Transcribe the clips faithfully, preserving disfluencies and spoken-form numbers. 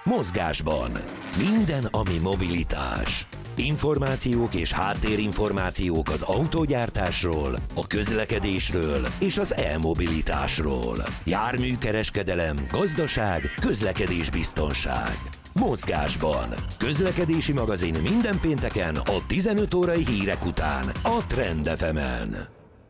Mozgásban. Minden, ami mobilitás. Információk és háttérinformációk az autógyártásról, a közlekedésről és az e-mobilitásról. Járműkereskedelem, gazdaság, közlekedésbiztonság. Mozgásban. Közlekedési magazin minden pénteken a tizenöt órai hírek után a Trend ef emen.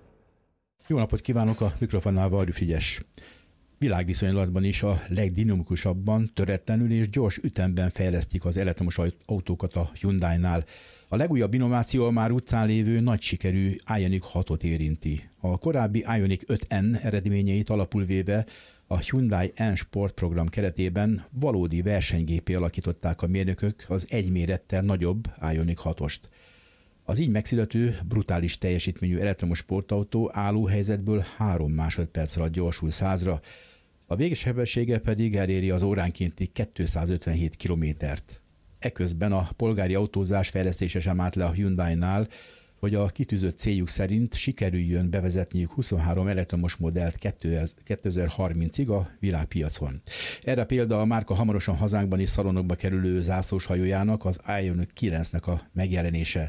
Jó napot kívánok, a mikrofonnál Varjú Frigyes. Világviszonylatban is a legdinamikusabban, töretlenül és gyors ütemben fejlesztik az elektromos autókat a Hyundai-nál. A legújabb innováció a már utcán lévő nagy sikerű Ioniq hatot érinti. A korábbi Ioniq öt en eredményeit alapul véve a Hyundai N-Sport program keretében valódi versenygépé alakították a mérnökök az egy mérettel nagyobb Ioniq hatost. Az így megszülető, brutális teljesítményű elektromos sportautó állóhelyzetből három másodperc alatt gyorsul százra, a végsebessége pedig eléri az óránkénti kétszázötvenhét kilométert. Eközben a polgári autózás fejlesztése sem állt le a Hyundai-nál, hogy a kitűzött céljuk szerint sikerüljön bevezetniük huszonhárom elektromos modellt kétezer-harmincig a világpiacon. Erre példa a márka hamarosan hazánkban is szalonokba kerülő zászlós hajójának, az Ioniq kilencnek a megjelenése.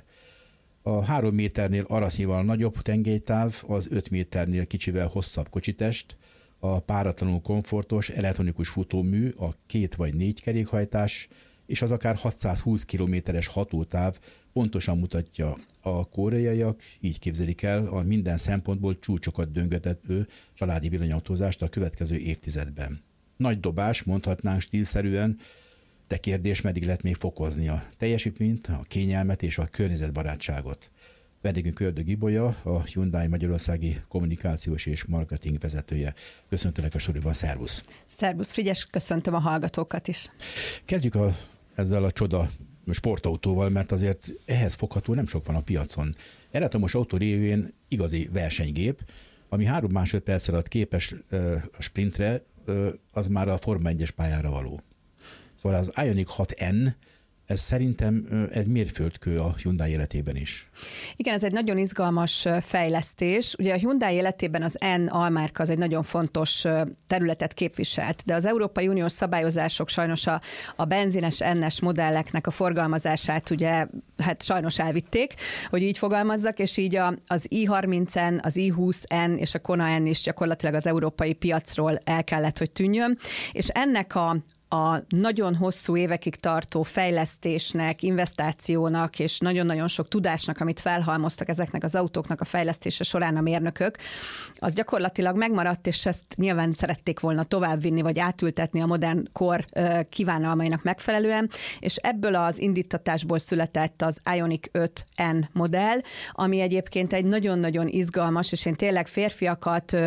A három méternél arasznyival nagyobb tengelytáv, az öt méternél kicsivel hosszabb kocsitest, a páratlanul komfortos elektronikus futómű, a két vagy négy kerékhajtás és az akár hatszázhúsz kilométeres hatótáv pontosan mutatja, a koreaiak így képzelik el a minden szempontból csúcsokat döngető családi villanyautózást a következő évtizedben. Nagy dobás, mondhatnánk stílszerűen, de kérdés, meddig lehet még fokozni a teljesítményt, a kényelmet és a környezetbarátságot. Vendégünk Ördög Ibolya, a Hyundai Magyarországi kommunikációs és marketing vezetője. Köszöntelek a stúdióban, szervusz! Szervusz Frigyes, köszöntöm a hallgatókat is. Kezdjük a, ezzel a csoda sportautóval, mert azért ehhez fogható nem sok van a piacon. Elektromos autó révén igazi versenygép, ami három másodperc alatt képes a sprintre, az már a Forma egyes pályára való. Szóval az Ioniq hat en, ez szerintem egy mérföldkő a Hyundai életében is. Igen, ez egy nagyon izgalmas fejlesztés. Ugye a Hyundai életében az N almárka az egy nagyon fontos területet képviselt, de az Európai Uniós szabályozások sajnos a, a benzines N-es modelleknek a forgalmazását ugye hát sajnos elvitték, hogy így fogalmazzak, és így a, az i harminc en, az i húsz en és a Kona N is gyakorlatilag az európai piacról el kellett, hogy tűnjön, és ennek a a nagyon hosszú évekig tartó fejlesztésnek, investációnak és nagyon-nagyon sok tudásnak, amit felhalmoztak ezeknek az autóknak a fejlesztése során a mérnökök, az gyakorlatilag megmaradt, és ezt nyilván szerették volna továbbvinni, vagy átültetni a modern kor kívánalmainak megfelelően, és ebből az indítatásból született az Ioniq öt en modell, ami egyébként egy nagyon-nagyon izgalmas, és én tényleg férfiakat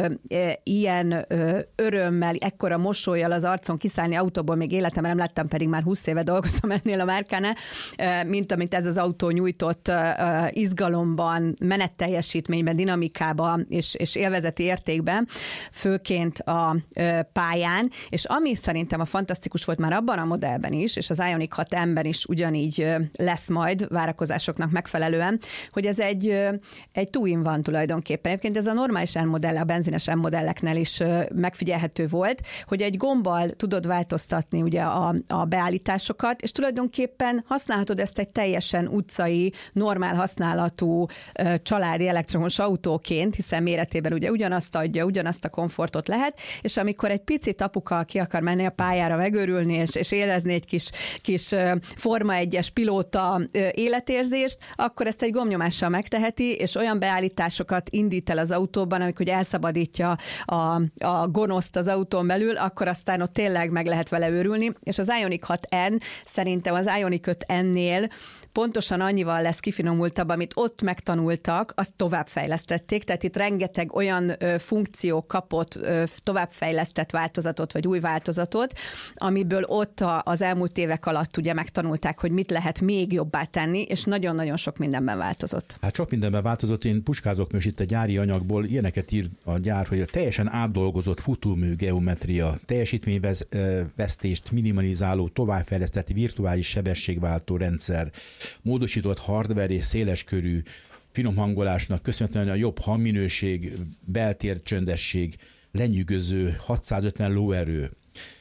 ilyen örömmel, ekkora mosollyal az arcon kiszállni autóból még életemben nem láttam, pedig már húsz éve dolgozom ennél a márkánál, mint amit ez az autó nyújtott izgalomban, menetteljesítményben, dinamikában és, és élvezeti értékben, főként a pályán, és ami szerintem a fantasztikus volt már abban a modellben is, és az Ioniq hat en-ben is ugyanígy lesz majd várakozásoknak megfelelően, hogy ez egy, egy two-in-one tulajdonképpen. Egyébként ez a normális N-modell, a benzines N-modelleknél is megfigyelhető volt, hogy egy gombbal tudod változtatni ugye a, a beállításokat, és tulajdonképpen használhatod ezt egy teljesen utcai, normál használatú családi elektromos autóként, hiszen méretében ugye ugyanazt adja, ugyanazt a komfortot lehet, és amikor egy picit apuka ki akar menni a pályára megőrülni, és, és érezni egy kis, kis Forma egyes pilóta életérzést, akkor ezt egy gombnyomással megteheti, és olyan beállításokat indít el az autóban, amikor hogy elszabadítja a, a gonoszt az autón belül, akkor aztán ott tényleg meg lehet vele őrülni, és az Ioniq hat en szerintem az Ioniq öt en-nél pontosan annyival lesz kifinomultabb, amit ott megtanultak, azt továbbfejlesztették, tehát itt rengeteg olyan ö, funkció kapott ö, továbbfejlesztett változatot, vagy új változatot, amiből ott a, az elmúlt évek alatt ugye megtanulták, hogy mit lehet még jobbá tenni, és nagyon-nagyon sok mindenben változott. Hát sok mindenben változott, én puskázok most itt a gyári anyagból, ilyeneket ír a gyár, hogy a teljesen átdolgozott futómű geometria, teljesítményvesztést minimalizáló, továbbfejlesztett virtuális sebességváltó rendszer, módosított hardware és széleskörű finom hangolásnak köszönhetően a jobb hangminőség, beltér csöndesség, lenyűgöző hatszázötven lóerő,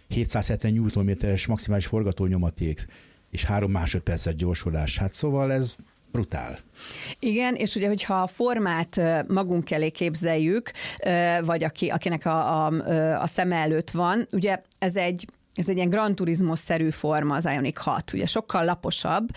hétszázhetven newtonméteres maximális forgatónyomaték, és három másodperces gyorsulás. Hát szóval ez brutál. Igen, és ugye, hogyha a formát magunk elé képzeljük, vagy aki, akinek a, a, a szeme előtt van, ugye ez egy Ez egy ilyen Gran Turismo-szerű forma az Ioniq hat. Ugye sokkal laposabb,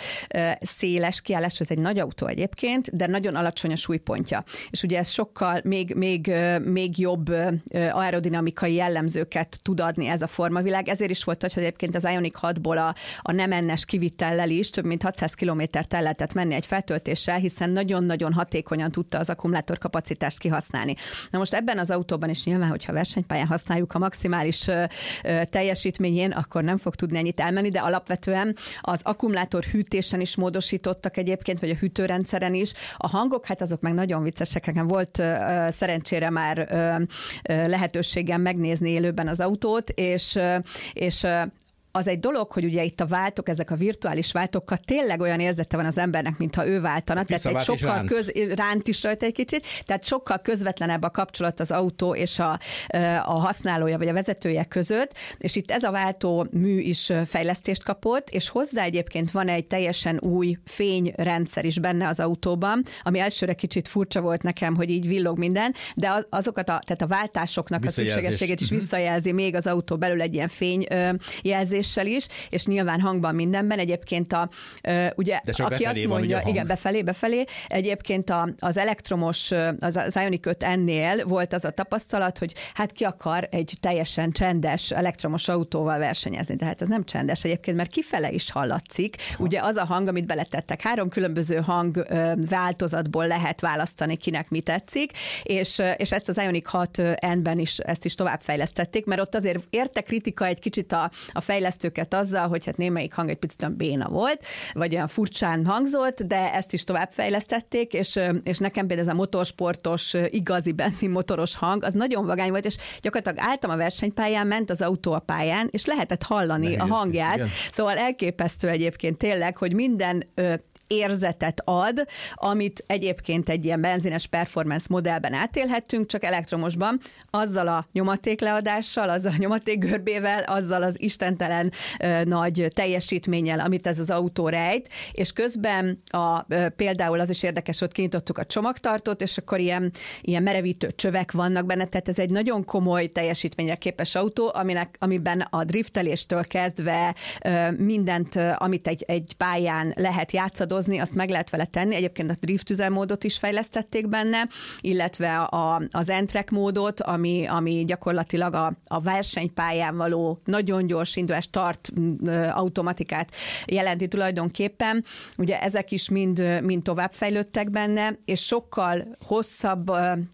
széles kiállás, ez egy nagy autó egyébként, de nagyon alacsony a súlypontja. És ugye ez sokkal még, még, még jobb aerodinamikai jellemzőket tud adni ez a formavilág. Ezért is volt, hogy egyébként az Ioniq hatból a, a nem ennes kivitellel is több mint hatszáz kilométert el lehetett menni egy feltöltéssel, hiszen nagyon-nagyon hatékonyan tudta az akkumulátorkapacitást kihasználni. Na most ebben az autóban is nyilván, hogyha versenypályán használjuk a maximális teljesítmény, akkor nem fog tudni ennyit elmenni, de alapvetően az akkumulátor hűtésen is módosítottak egyébként, vagy a hűtőrendszeren is. A hangok, hát azok meg nagyon viccesek. Nekem volt uh, szerencsére már uh, uh, lehetőségem megnézni élőben az autót, és, uh, és uh, az egy dolog, hogy ugye itt a váltók, ezek a virtuális váltókkal tényleg olyan érzete van az embernek, mintha ő váltana. Tehát egy sokkal ránt. Köz, ránt is rajta egy kicsit, tehát sokkal közvetlenebb a kapcsolat az autó és a, a használója vagy a vezetője között, és itt ez a váltó mű is fejlesztést kapott, és hozzá egyébként van egy teljesen új fényrendszer is benne az autóban, ami elsőre kicsit furcsa volt nekem, hogy így villog minden, de azokat a, tehát a váltásoknak a szükségességét is visszajelzi még az autó belül egy ilyen fényjelzés is, és nyilván hangban mindenben. Egyébként a, ugye, aki azt mondja, igen, befelé, befelé, egyébként a, az elektromos, az, az Ioniq öt ennél volt az a tapasztalat, hogy hát ki akar egy teljesen csendes elektromos autóval versenyezni. De hát ez nem csendes egyébként, mert kifele is hallatszik. Ugye az a hang, amit beletettek. Három különböző hang változatból lehet választani, kinek mi tetszik, és, és ezt az Ioniq hat N-ben is ezt is továbbfejlesztették, mert ott azért érte kritika egy kicsit a, a fejlesztőket azzal, hogy hát némelyik hang egy picit olyan béna volt, vagy olyan furcsán hangzott, de ezt is továbbfejlesztették, és, és nekem például ez a motorsportos, igazi benzinmotoros hang, az nagyon vagány volt, és gyakorlatilag álltam a versenypályán, ment az autó a pályán, és lehetett hallani ne, a hangját. Igen. Szóval elképesztő egyébként tényleg, hogy minden ö, érzetet ad, amit egyébként egy ilyen benzines performance modellben átélhettünk, csak elektromosban, azzal a nyomatékleadással, azzal a nyomatékgörbével, azzal az istentelen ö, nagy teljesítménnyel, amit ez az autó rejt, és közben a, ö, például az is érdekes, hogy kinyitottuk a csomagtartót, és akkor ilyen, ilyen merevítő csövek vannak benne, tehát ez egy nagyon komoly teljesítményre képes autó, aminek, amiben a drifteléstől kezdve ö, mindent, ö, amit egy, egy pályán lehet játszadozni, azt meg lehet vele tenni. Egyébként a drift üzemmódot is fejlesztették benne, illetve a, az N-track módot, ami, ami gyakorlatilag a, a versenypályán való nagyon gyors indulás, start automatikát jelenti tulajdonképpen. Ugye ezek is mind, mind továbbfejlődtek benne, és sokkal hosszabb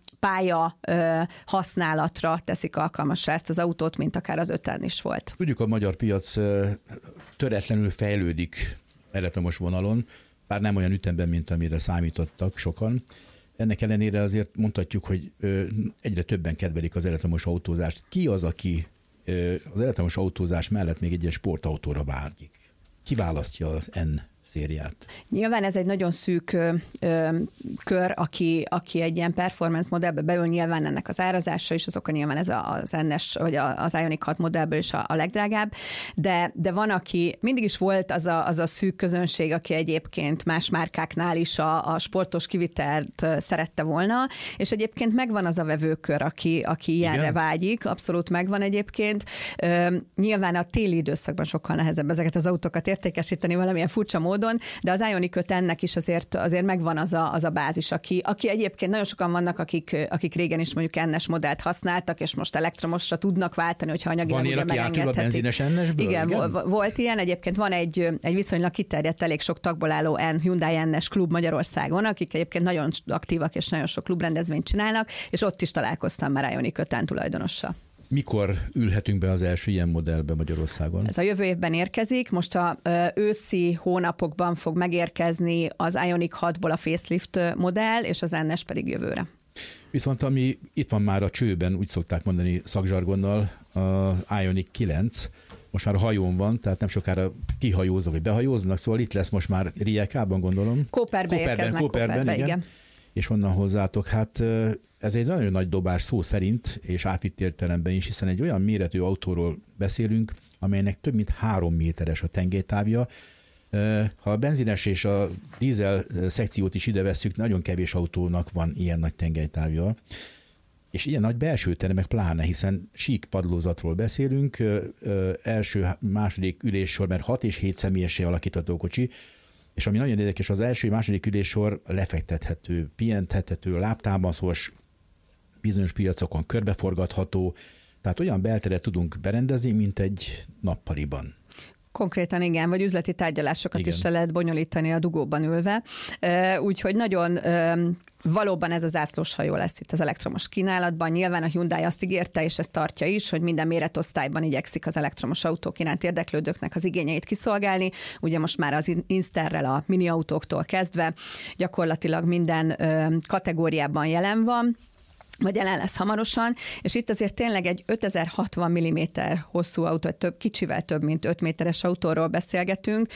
pálya használatra teszik alkalmassá ezt az autót, mint akár az öten is volt. Tudjuk, a magyar piac töretlenül fejlődik elektromos vonalon, bár nem olyan ütemben, mint amire számítottak sokan. Ennek ellenére azért mondhatjuk, hogy egyre többen kedvelik az elektromos autózást. Ki az, aki az elektromos autózás mellett még egy ilyen sportautóra vágyik? Ki választja az N szériát? Nyilván ez egy nagyon szűk ö, ö, kör, aki, aki egy ilyen performance modellbe beül, nyilván ennek az árazása is, az oka nyilván ez az N-es, vagy az Ioniq hat modellből is a, a legdrágább, de, de van, aki, mindig is volt az a, az a szűk közönség, aki egyébként más márkáknál is a, a sportos kivitelt szerette volna, és egyébként megvan az a vevőkör, aki, aki ilyenre Igen. vágyik, abszolút megvan egyébként. Ö, nyilván a téli időszakban sokkal nehezebb ezeket az autókat értékesíteni valamilyen furcsa módon, de az Ioniq öt ennek is azért, azért megvan az a, az a bázis, aki, aki egyébként nagyon sokan vannak, akik, akik régen is mondjuk N-es modellt használtak, és most elektromosra tudnak váltani, hogyha anyagilag ugye megengedhetik. Van ilyen, aki átul a benzines N-esből? Igen, igen? Volt ilyen, egyébként van egy, egy viszonylag kiterjedt, elég sok tagból álló N, Hyundai N-es klub Magyarországon, akik egyébként nagyon aktívak és nagyon sok klubrendezvényt csinálnak, és ott is találkoztam már Ioniq öt tulajdonossal. Mikor ülhetünk be az első ilyen modellbe Magyarországon? Ez a jövő évben érkezik, most a őszi hónapokban fog megérkezni az Ioniq hatból a facelift modell, és az N-es pedig jövőre. Viszont ami itt van már a csőben, úgy szokták mondani szakzsargonnal, az Ioniq kilenc, most már a hajón van, tehát nem sokára kihajóznak, vagy behajóznak, szóval itt lesz most már Rijekában, gondolom. Kóperbe érkeznek, Kóperben, Kóperbe, igen. igen. és honnan hozzátok? Hát ez egy nagyon nagy dobás szó szerint, és átvitt értelemben is, hiszen egy olyan méretű autóról beszélünk, amelynek több mint három méteres a tengelytávja. Ha a benzines és a dízel szekciót is ide vesszük, nagyon kevés autónak van ilyen nagy tengelytávja. És ilyen nagy belső tere meg pláne, hiszen sík padlózatról beszélünk, első, második üléssor, mert hat és hét személyessé alakítható kocsi, és ami nagyon érdekes, az első, második üléssor lefektethető, pihentethető, lábtámaszos, bizonyos piacokon körbeforgatható, tehát olyan belteret tudunk berendezni, mint egy nappaliban. Konkrétan igen, vagy üzleti tárgyalásokat igen. is le lehet bonyolítani a dugóban ülve. Úgyhogy nagyon valóban ez az zászlóshajó lesz itt az elektromos kínálatban. Nyilván a Hyundai azt ígérte, és ezt tartja is, hogy minden méretosztályban igyekszik az elektromos autók iránt érdeklődőknek az igényeit kiszolgálni. Ugye most már az Insterrel a mini autóktól kezdve gyakorlatilag minden kategóriában jelen van, vagy jelen lesz hamarosan, és itt azért tényleg egy ötezer-hatvan milliméter hosszú autó, több, kicsivel több, mint öt méteres autóról beszélgetünk,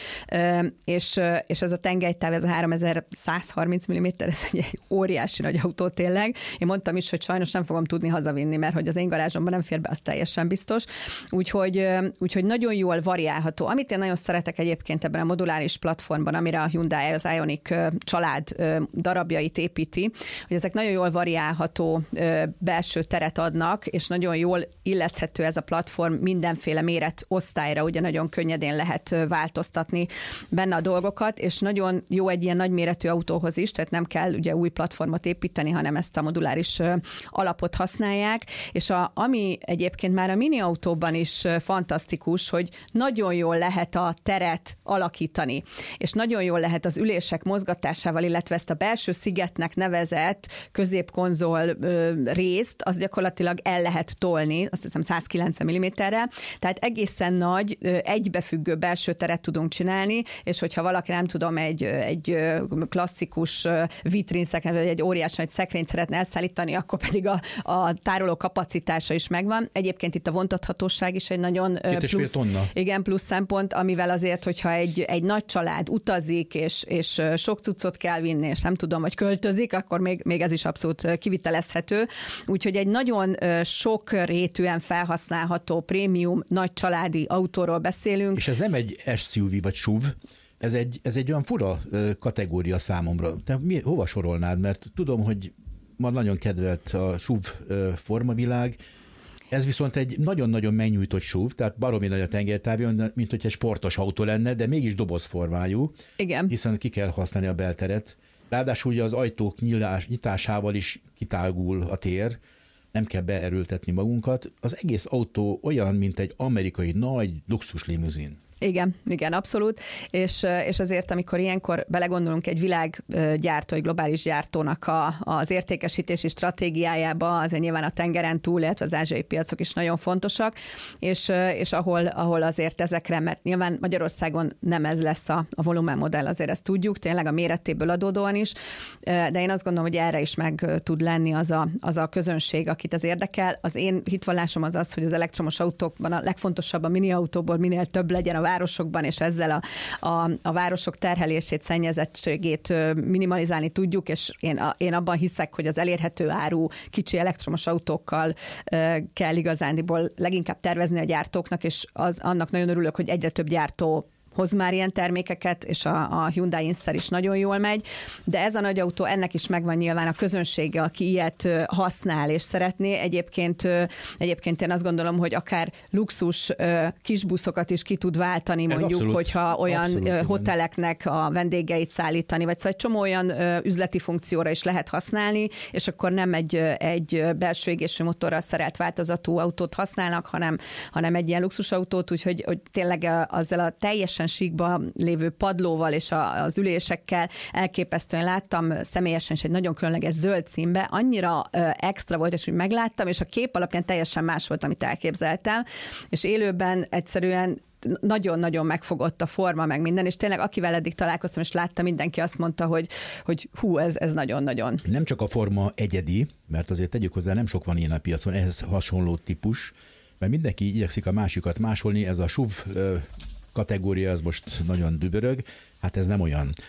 és, és ez a tengelytáv, ez a háromezer-százharminc milliméter, ez egy óriási nagy autó tényleg. Én mondtam is, hogy sajnos nem fogom tudni hazavinni, mert hogy az én garázsomban nem fér be, az teljesen biztos. Úgyhogy, úgyhogy nagyon jól variálható. Amit én nagyon szeretek egyébként ebben a moduláris platformban, amire a Hyundai az Ioniq család darabjait építi, hogy ezek nagyon jól variálható belső teret adnak, és nagyon jól illeszthető ez a platform mindenféle méret osztályra, ugye nagyon könnyedén lehet változtatni benne a dolgokat, és nagyon jó egy ilyen nagyméretű autóhoz is, tehát nem kell ugye új platformot építeni, hanem ezt a moduláris alapot használják, és a, ami egyébként már a mini autóban is fantasztikus, hogy nagyon jól lehet a teret alakítani, és nagyon jól lehet az ülések mozgatásával, illetve ezt a belső szigetnek nevezett középkonzol részt, az gyakorlatilag el lehet tolni, azt hiszem száz kilencven milliméterrel, tehát egészen nagy, egybefüggő belső teret tudunk csinálni, és hogyha valaki nem tudom, egy, egy klasszikus vitrinszekrényt, vagy egy óriás nagy szekrényt szeretne elszállítani, akkor pedig a, a tároló kapacitása is megvan. Egyébként itt a vontathatóság is egy nagyon plusz, igen, plusz szempont, amivel azért, hogyha egy, egy nagy család utazik, és, és sok cuccot kell vinni, és nem tudom, vagy költözik, akkor még, még ez is abszolút kivitelezhető. Úgyhogy egy nagyon sok rétűen felhasználható prémium nagy családi autóról beszélünk. És ez nem egy es u vé vagy es u vé, ez egy, ez egy olyan fura kategória számomra. Te mi, hova sorolnád? Mert tudom, hogy ma nagyon kedvelt a es u vé formavilág, ez viszont egy nagyon-nagyon megnyújtott es u vé, tehát baromi nagy a tengelytávja, mint hogy egy sportos autó lenne, de mégis dobozformájú. Igen. Hiszen ki kell használni a belteret. Ráadásul ugye az ajtók nyilás, nyitásával is kitágul a tér, nem kell beerőltetni magunkat. Az egész autó olyan, mint egy amerikai nagy luxus limuzin. Igen, igen, abszolút, és, és azért, amikor ilyenkor belegondolunk egy világgyártó, egy globális gyártónak a, az értékesítési stratégiájába, azért nyilván a tengeren túl, illetve az ázsiai piacok is nagyon fontosak, és, és ahol, ahol azért ezekre, mert nyilván Magyarországon nem ez lesz a, a volumen modell, azért ezt tudjuk, tényleg a méretéből adódóan is, de én azt gondolom, hogy erre is meg tud lenni az a, az a közönség, akit az érdekel. Az én hitvallásom az az, hogy az elektromos autókban a legfontosabb a mini autóból minél több legyen a városokban, és ezzel a, a, a városok terhelését, szennyezettségét minimalizálni tudjuk, és én, a, én abban hiszek, hogy az elérhető áru kicsi elektromos autókkal e, kell igazándiból leginkább tervezni a gyártóknak, és az, annak nagyon örülök, hogy egyre több gyártó hoz már ilyen termékeket, és a, a Hyundai Inster is nagyon jól megy, de ez a nagy autó, ennek is megvan nyilván a közönsége, aki ilyet használ és szeretné. Egyébként, egyébként én azt gondolom, hogy akár luxus kisbuszokat is ki tud váltani, ez mondjuk, abszolút, hogyha olyan abszolút, hoteleknek a vendégeit szállítani, vagy szóval egy csomó olyan üzleti funkcióra is lehet használni, és akkor nem egy, egy belső égésű motorral szerelt változatú autót használnak, hanem, hanem egy ilyen luxusautót, úgyhogy hogy tényleg azzal a teljesen síkba lévő padlóval és a, az ülésekkel elképesztően láttam személyesen is egy nagyon különleges zöld színbe, annyira ö, extra volt, és úgy megláttam, és a kép alapján teljesen más volt, amit elképzeltem, és élőben egyszerűen nagyon-nagyon megfogott a forma, meg minden, és tényleg akivel eddig találkoztam, és láttam, mindenki azt mondta, hogy, hogy hú, ez, ez nagyon-nagyon. Nem csak a forma egyedi, mert azért tegyük hozzá, nem sok van ilyen a piacon, ehhez hasonló típus, mert mindenki igyekszik a másikat másolni, ez a es u vé kategória, az most nagyon dübörög, hát ez nem olyan.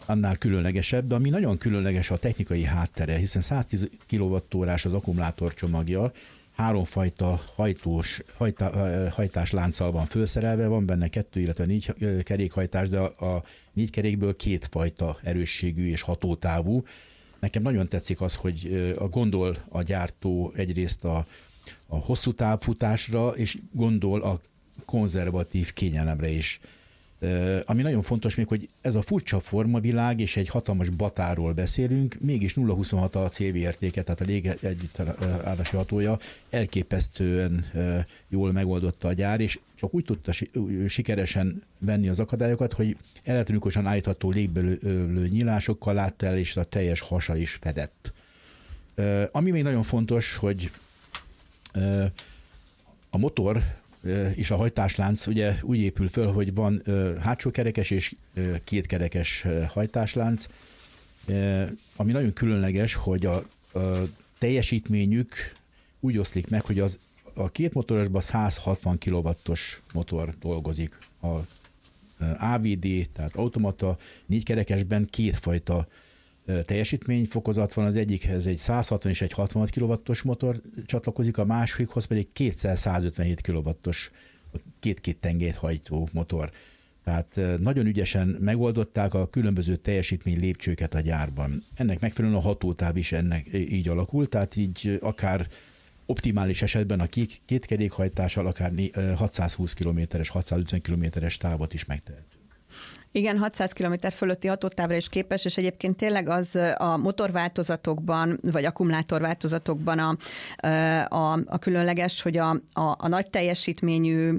annál különlegesebb, de ami nagyon különleges a technikai háttere, hiszen száztíz kilowattórás az akkumulátor csomagja, háromfajta hajtós, hajtá, hajtáslánccal van felszerelve, van benne kettő, illetve négy kerékhajtás, de a, a négy kerékből kétfajta erősségű és hatótávú. Nekem nagyon tetszik az, hogy a gondol a gyártó egyrészt a, a hosszú távfutásra, és gondol a konzervatív kényelemre is. Ami nagyon fontos még, hogy ez a furcsa formavilág és egy hatalmas batáról beszélünk, mégis nulla egész huszonhat a cé vé értéke, tehát a légegyüttállási hatója elképesztően jól megoldotta a gyár, és csak úgy tudta sikeresen venni az akadályokat, hogy elektronikusan állítható légbelő nyílásokkal látta el, és a teljes hasa is fedett. Ami még nagyon fontos, hogy a motor és a hajtáslánc ugye úgy épül föl, hogy van hátsó kerekes és kétkerekes hajtáslánc, ami nagyon különleges, hogy a, a teljesítményük úgy oszlik meg, hogy az, a két motorosban száz hatvan kilowattos motor dolgozik. A á vé dé, tehát automata, négykerekesben kétfajta teljesítményfokozat van, az egyikhez egy száz hatvan és egy hatvanhat kilowattos motor csatlakozik, a másikhoz pedig kétszer százötvenhét kilowattos két-két tengelyt hajtó motor. Tehát nagyon ügyesen megoldották a különböző teljesítmény lépcsőket a gyárban. Ennek megfelelően a hatótáv is ennek így alakult, tehát így akár optimális esetben a két, két kerékhajtással akár hatszázhúsz kilométeres, hatszázötven kilométeres távot is megtehetünk. Igen, hatszáz kilométer fölötti hatótávra is képes, és egyébként tényleg az a motorváltozatokban, vagy akkumulátorváltozatokban a, a, a különleges, hogy a, a, a nagy teljesítményű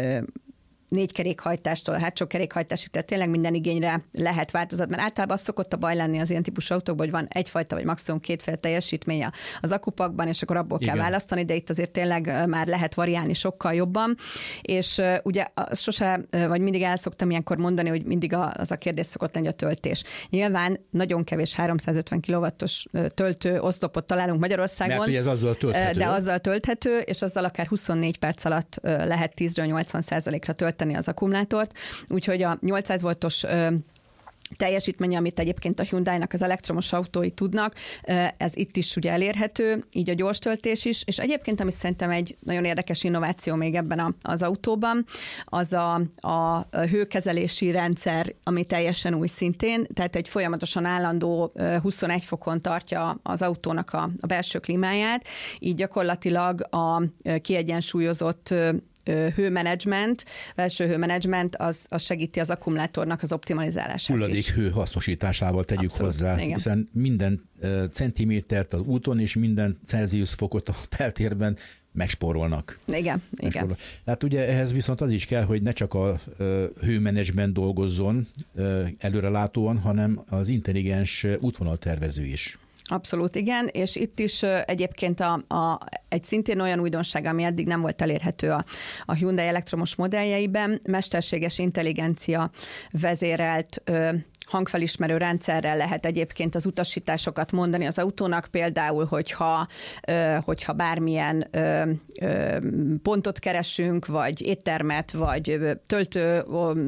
négy kerékhajtástól a hátsó kerékhajtásig, tehát tényleg minden igényre lehet változat, mert általában az szokott a baj lenni az ilyen típusú autókban, hogy van egyfajta vagy maximum kétféle teljesítménye az akupakban, és akkor abból Igen. kell választani, de itt azért tényleg már lehet variálni sokkal jobban, és ugye sose, vagy mindig el szoktam ilyenkor mondani, hogy mindig az a kérdés szokott lenni a töltés. Nyilván nagyon kevés háromszázötven kilowattos töltő oszlopot találunk Magyarországon. Mert hogy ez azzal tölthető. De azzal tölthető, és azzal akár huszonnégy perc alatt lehet tízről nyolcvan százalékra tölteni az akkumulátort, úgyhogy a nyolcszáz voltos teljesítménye, amit egyébként a Hyundai-nak az elektromos autói tudnak, ez itt is ugye elérhető, így a gyors töltés is, és egyébként, ami szerintem egy nagyon érdekes innováció még ebben a, az autóban, az a, a hőkezelési rendszer, ami teljesen új szintén, tehát egy folyamatosan állandó huszonegy fokon tartja az autónak a, a belső klímáját, így gyakorlatilag a kiegyensúlyozott hőmenedzsment, belső hőmenedzsment, az, az segíti az akkumulátornak az optimalizálását Hulladék is. hő hasznosításával tegyük Abszolút, hozzá, igen. Hiszen minden uh, centimétert az úton és minden Celsius fokot a beltérben megspórolnak. Igen, igen. Hát ugye ehhez viszont az is kell, hogy ne csak a uh, hőmenedzsment dolgozzon uh, előrelátóan, hanem az intelligens útvonaltervező is. Abszolút igen, és itt is egyébként a, a, egy szintén olyan újdonság, ami eddig nem volt elérhető a, a Hyundai elektromos modelljeiben, mesterséges intelligencia vezérelt ö, hangfelismerő rendszerrel lehet egyébként az utasításokat mondani az autónak, például, hogyha, ö, hogyha bármilyen ö, ö, pontot keresünk, vagy éttermet, vagy töltő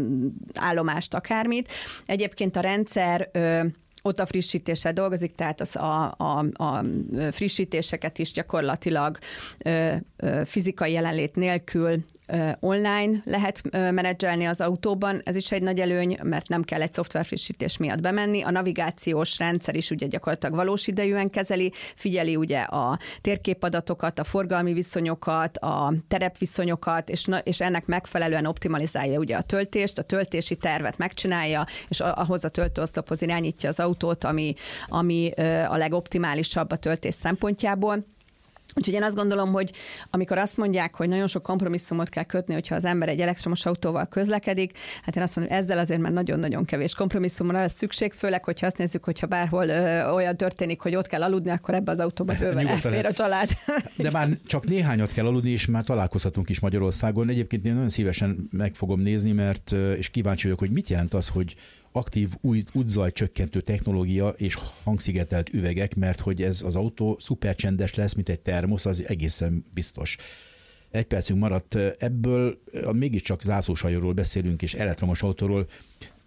állomást, akármit. Egyébként a rendszer ö, ott a frissítéssel dolgozik, tehát az a, a, a frissítéseket is gyakorlatilag ö, ö, fizikai jelenlét nélkül ö, online lehet ö, menedzselni az autóban. Ez is egy nagy előny, mert nem kell egy szoftverfrissítés miatt bemenni. A navigációs rendszer is ugye gyakorlatilag valós idejűen kezeli, figyeli ugye a térképadatokat, a forgalmi viszonyokat, a terepviszonyokat, és, és ennek megfelelően optimalizálja ugye a töltést, a töltési tervet megcsinálja, és ahhoz a töltőoszlophoz irányítja az autót, ami, ami a legoptimálisabb a töltés szempontjából. Úgyhogy én azt gondolom, hogy amikor azt mondják, hogy nagyon sok kompromisszumot kell kötni, hogyha az ember egy elektromos autóval közlekedik, hát én azt mondom, hogy ezzel azért már nagyon-nagyon kevés kompromisszumra lesz szükség, főleg, hogyha azt nézzük, hogyha bárhol ö, olyan történik, hogy ott kell aludni, akkor ebbe az autóba bőven elfér a család. De már csak néhányat kell aludni, és már találkozhatunk is Magyarországon. Egyébként én nagyon szívesen meg fogom nézni, mert és kíváncsi vagyok, hogy mit jelent az, hogy aktív új útzaj csökkentő technológia és hangszigetelt üvegek, mert hogy ez az autó szupercsendes lesz, mint egy termosz, az egészen biztos. Egy percünk maradt ebből, mégiscsak zászlóshajóról beszélünk, és elektromos autóról.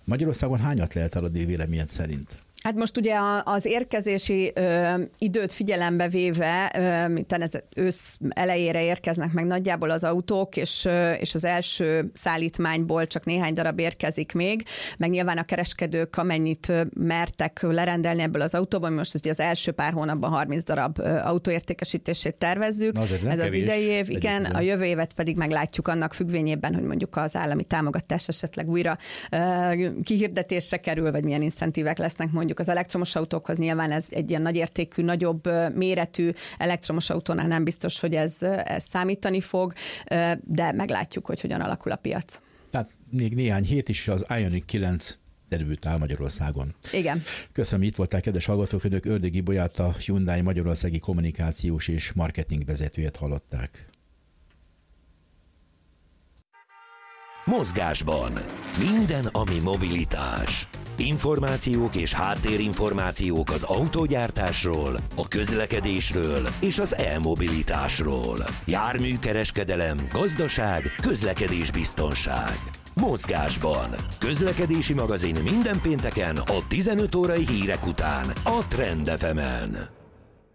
Magyarországon hányat lehet eladni véleményed szerint? Hát most ugye az érkezési ö, időt figyelembe véve, ö, mint ez ősz elejére érkeznek meg nagyjából az autók, és, ö, és az első szállítmányból csak néhány darab érkezik még, meg nyilván a kereskedők amennyit mertek lerendelni ebből az autóból, most ugye az első pár hónapban harminc darab ö, autóértékesítését tervezzük. Na, ez az idei év, igen, a jövő évet pedig meglátjuk annak függvényében, hogy mondjuk az állami támogatás esetleg újra ö, kihirdetésre kerül, vagy milyen incentívek lesznek mondjuk az elektromos autókhoz. Nyilván ez egy ilyen nagyértékű, nagyobb méretű elektromos autónál nem biztos, hogy ez, ez számítani fog, de meglátjuk, hogy hogyan alakul a piac. Tehát még néhány hét is az Ioniq kilenc debütál Magyarországon. Igen. Köszönöm, itt voltál, kedves hallgatók, önök Ördögi Ibolyát, a Hyundai magyarországi kommunikációs és marketing vezetőjét hallották. Mozgásban minden, ami mobilitás. Információk és háttérinformációk az autógyártásról, a közlekedésről és az e-mobilitásról. Járműkereskedelem, gazdaság, közlekedésbiztonság. Mozgásban. Közlekedési magazin minden pénteken a tizenöt órai hírek után a Trend ef emen.